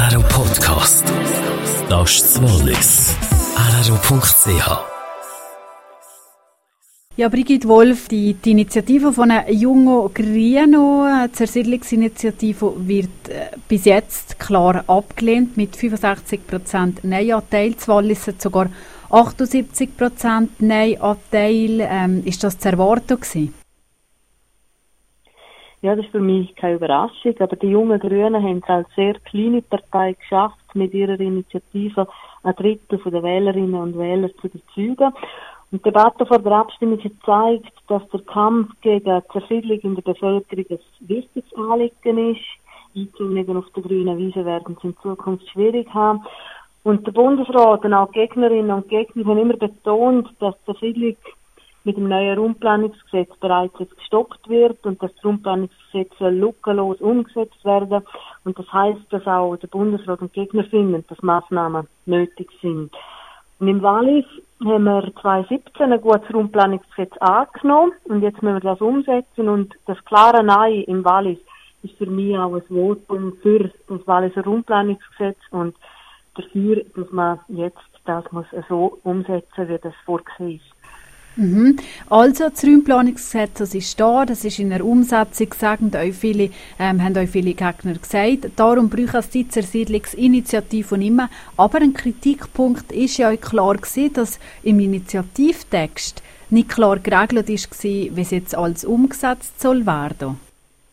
RRO Podcast. Das ist das Wallis. RRO.ch. Ja, Brigitte Wolf, die Initiative von Jungo Grieno, die Zersiedlungsinitiative, wird bis jetzt klar abgelehnt mit 65% Nein-Anteil. Das Wallis hat sogar 78% Nein-Anteil. Ist das zu erwarten gewesen? Ja, das ist für mich keine Überraschung, aber die jungen Grünen haben es als sehr kleine Partei geschafft, mit ihrer Initiative ein Drittel der Wählerinnen und Wähler zu überzeugen. Und die Debatte vor der Abstimmung hat gezeigt, dass der Kampf gegen die Zersiedlung in der Bevölkerung ein wichtiges Anliegen ist. Einzonungen auf der grünen Wiese werden es in Zukunft schwierig haben. Und der Bundesrat und auch Gegnerinnen und Gegner haben immer betont, dass die Zersiedlung mit dem neuen Raumplanungsgesetz bereits jetzt gestoppt wird und das Raumplanungsgesetz soll lückenlos umgesetzt werden. Und das heisst, dass auch der Bundesrat und Gegner finden, dass Massnahmen nötig sind. Und im Wallis haben wir 2017 ein gutes Raumplanungsgesetz angenommen und jetzt müssen wir das umsetzen und das klare Nein im Wallis ist für mich auch ein Votum für das Walliser Raumplanungsgesetz und dafür, dass man jetzt das muss so umsetzen, wie das vorgesehen ist. Also, das Raumplanungsgesetz, das ist da, das ist in der Umsetzung, haben euch viele Gegner gesagt. Darum braucht es die Zersiedlungsinitiative nicht mehr. Aber ein Kritikpunkt ist ja euch klar gewesen, dass im Initiativtext nicht klar geregelt ist, wie es jetzt alles umgesetzt soll werden.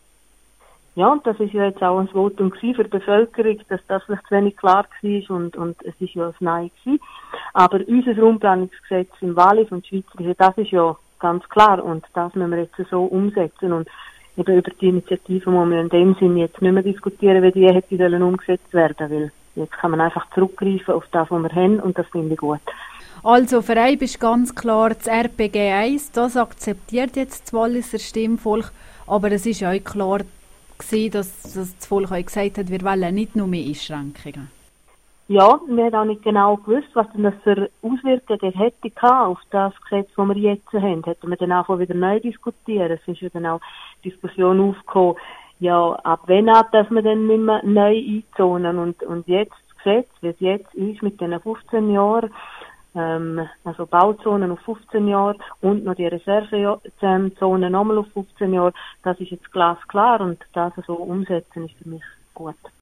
Ja, und das ist ja jetzt auch ein Votum für die Bevölkerung, dass das vielleicht zu wenig klar war und es ist ja ein Nein gewesen. Aber unser Raumplanungsgesetz im Wallis und Schweizerische, das ist ja ganz klar und das müssen wir jetzt so umsetzen und eben über die Initiative muss man in dem Sinne jetzt nicht mehr diskutieren, wie die hätte umgesetzt werden, weil jetzt kann man einfach zurückgreifen auf das, was wir haben und das finde ich gut. Also, für euch ist ganz klar, das RPG 1, das akzeptiert jetzt das Walliser Stimmvolk, aber es ist euch klar, dass das Volk euch gesagt hat, wir wollen nicht nur mehr Einschränkungen. Ja, wir haben auch nicht genau gewusst, was denn das für Auswirkungen hätte auf das Gesetz, das wir jetzt haben. Hätten wir dann auch wieder neu diskutieren. Es ist ja dann auch Diskussion aufgekommen, ja, ab wann dass wir dann nicht mehr neu einzonen. Und jetzt das Gesetz, wie es jetzt ist, mit den 15 Jahren, also Bauzonen auf 15 Jahre und noch die Reservezonen nochmal auf 15 Jahre, das ist jetzt glasklar und das so umsetzen ist für mich gut.